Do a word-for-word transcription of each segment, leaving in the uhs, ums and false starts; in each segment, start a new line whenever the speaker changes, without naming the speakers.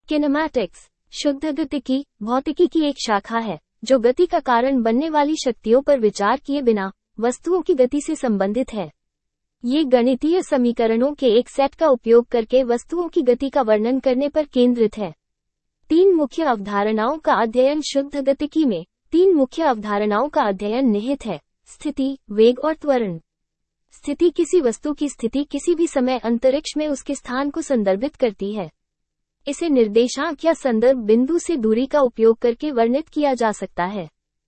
Kinematics शुद्ध गतिकी भौतिकी की एक शाखा है जो गति का कारण बनने वाली शक्तियों पर विचार किए बिना वस्तुओं की गति से संबंधित है। ये गणितीय समीकरणों के एक सेट का उपयोग करके वस्तुओं की गति का वर्णन करने पर केंद्रित है। तीन मुख्य अवधारणाओं का अध्ययन शुद्ध गतिकी में तीन मुख्य अवधारणाओं का अध्ययन निहित है: स्थिति, वेग और त्वरण। स्थिति किसी वस्तु की स्थिति किसी भी समय अंतरिक्ष में उसके स्थान को संदर्भित करती है। इसे निर्देशांक या संदर्भ बिंदु से दूरी का उपयोग करके वर्णित किया जा सकता है।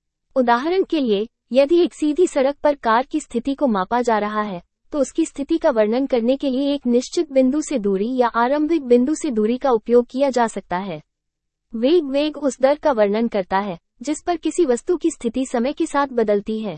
उदाहरण के लिए, यदि एक सीधी सड़क पर कार की स्थिति को मापा जा रहा है, तो उसकी स्थिति का वर्णन करने के लिए एक निश्चित बिंदु से दूरी या आरंभिक बिंदु से दूरी का उपयोग किया जा सकता है। वेग वेग उस दर का वर्णन करता है जिस पर किसी वस्तु की स्थिति समय के साथ बदलती है।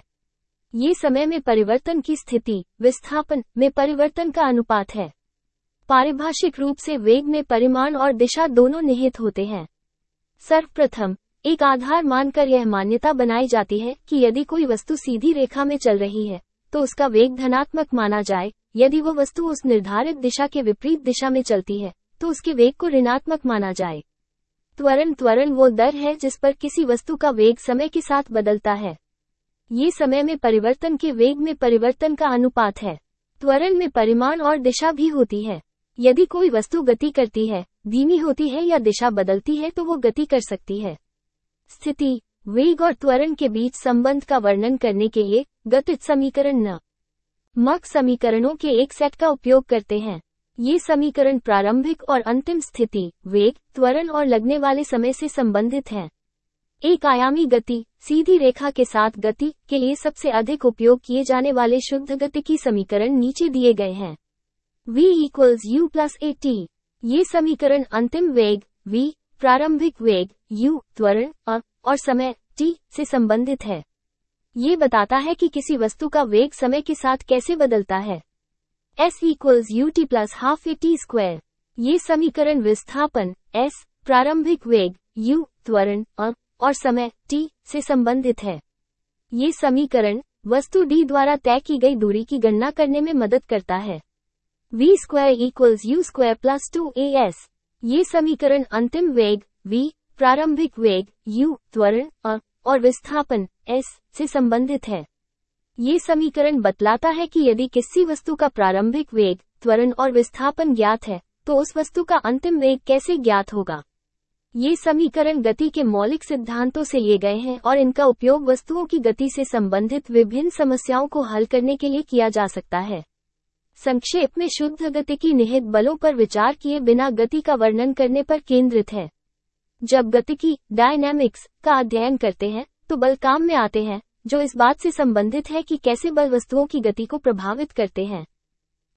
ये समय में परिवर्तन की स्थिति, विस्थापन में परिवर्तन का अनुपात है। पारिभाषिक रूप से वेग में परिमाण और दिशा दोनों निहित होते हैं। सर्वप्रथम, एक आधार मानकर यह मान्यता बनाई जाती है कि यदि कोई वस्तु सीधी रेखा में चल रही है, तो उसका वेग धनात्मक माना जाए। यदि वह वस्तु उस निर्धारित दिशा के विपरीत दिशा में चलती है, तो उसके वेग को ऋणात्मक माना जाए। त्वरण त्वरण वो दर है जिस पर किसी वस्तु का वेग समय के साथ बदलता है। ये समय में परिवर्तन के वेग में परिवर्तन का अनुपात है। त्वरण में परिमाण और दिशा भी होती है। यदि कोई वस्तु गति करती है, धीमी होती है या दिशा बदलती है तो वो गति कर सकती है। स्थिति, वेग और त्वरण के बीच संबंध का वर्णन करने के लिए गतिज समीकरण न मक समीकरणों के एक सेट का उपयोग करते हैं। ये समीकरण प्रारंभिक और अंतिम स्थिति, वेग, त्वरण और लगने वाले समय से संबंधित हैं। एक आयामी गति, सीधी रेखा के साथ गति के लिए सबसे अधिक उपयोग किए जाने वाले शुद्ध गतिकी समीकरण नीचे दिए गए हैं। v equals u plus a t. ये समीकरण अंतिम वेग v, प्रारंभिक वेग u, त्वरण अ और समय t से संबंधित है। ये बताता है कि किसी वस्तु का वेग समय के साथ कैसे बदलता है। s equals u t plus half a t square. ये समीकरण विस्थापन s, प्रारंभिक वेग u, त्वरण अ और समय t से संबंधित है। ये समीकरण वस्तु d द्वारा तय की गई दूरी की गणना करने में मदद करता है। v square equals u square plus two a s. ये समीकरण अंतिम वेग v, प्रारंभिक वेग u, त्वरण अ और विस्थापन s से संबंधित है। ये समीकरण बतलाता है कि यदि किसी वस्तु का प्रारंभिक वेग, त्वरण और विस्थापन ज्ञात है, तो उस वस्तु का अंतिम वेग कैसे ज्ञात होगा। ये समीकरण गति के मौलिक सिद्धांतों से लिए गए हैं और इनका उपयोग वस्तुओं की गति से संबंधित विभिन्न समस्याओं को हल करने के लिए किया जा सकता है। संक्षेप में शुद्ध गतिकी निहित बलों पर विचार किए बिना गति का वर्णन करने पर केंद्रित है। जब गतिकी डायनामिक्स का अध्ययन करते हैं, तो बल काम में आते हैं, जो इस बात से संबंधित है कि कैसे बल वस्तुओं की गति को प्रभावित करते हैं।